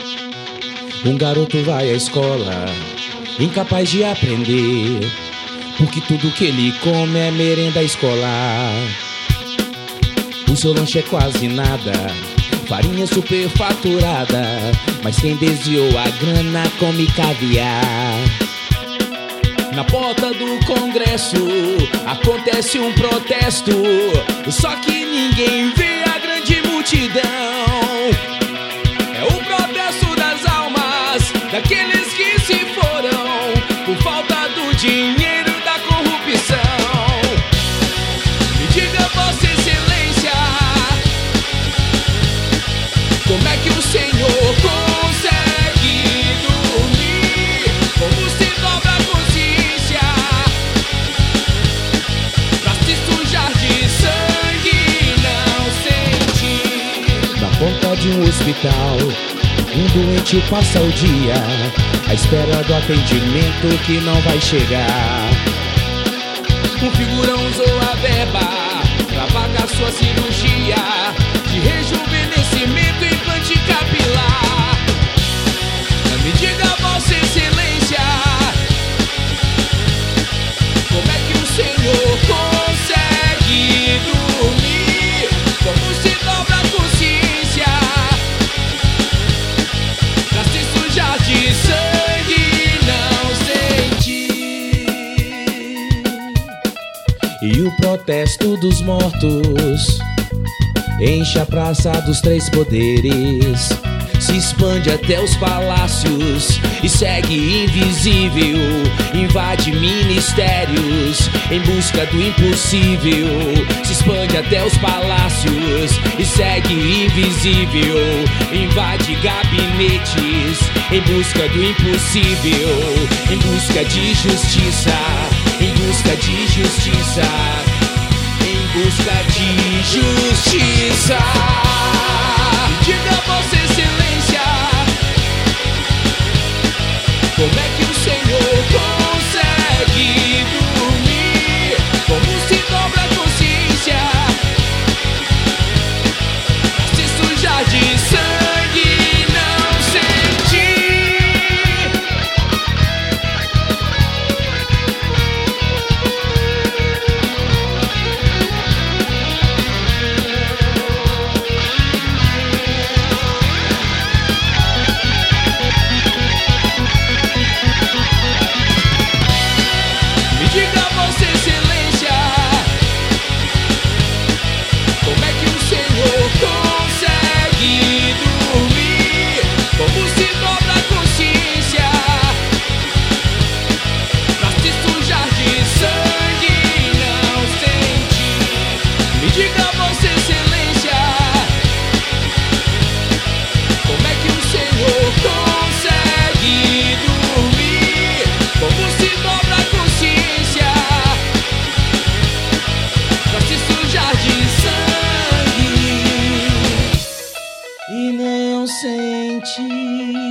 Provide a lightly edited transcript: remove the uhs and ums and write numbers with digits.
Um garoto vai à escola, incapaz de aprender, porque tudo que ele come é merenda escolar. O seu lanche é quase nada, farinha superfaturada, mas quem desviou a grana come caviar. Na porta do Congresso acontece um protesto, só que ninguém vê a grande multidão. É o protesto das almas daqueles que se foram por falta do dinheiro da corrupção. Me diga, Vossa Excelência, como é que o Senhor consegue dormir? Como se dobra a consciência pra se sujar de sangue e não sentir? Na porta de um hospital, um doente passa o dia à espera do atendimento que não vai chegar. Um figurão usou a verba pra pagar sua cirurgia de rejuvenescimento e implante capilar. Me diga, Vossa Excelência, como é que o Senhor consegue dormir? Como se dobra a consciência pra se sujar de sangue e não sentir? E o protesto dos mortos enche a praça dos três poderes, se expande até os palácios e segue invisível, invade ministérios em busca do impossível. Se expande até os palácios e segue invisível, invade gabinetes em busca do impossível, em busca de justiça, em busca de justiça, em busca de justiça. Diga, Vossa Excelência, como é que o Senhor consegue dormir? Como se dobra a consciência pra se sujar de sangue e não sentir? Diga, Vossa Excelência, como é que o Senhor consegue dormir? Como se dobra a consciência pra se sujar de sangue e não sentir? Me diga, Vossa Excelência, como é que o Senhor consegue dormir? Como se dobra a consciência pra se sujar de sangue e não sentir?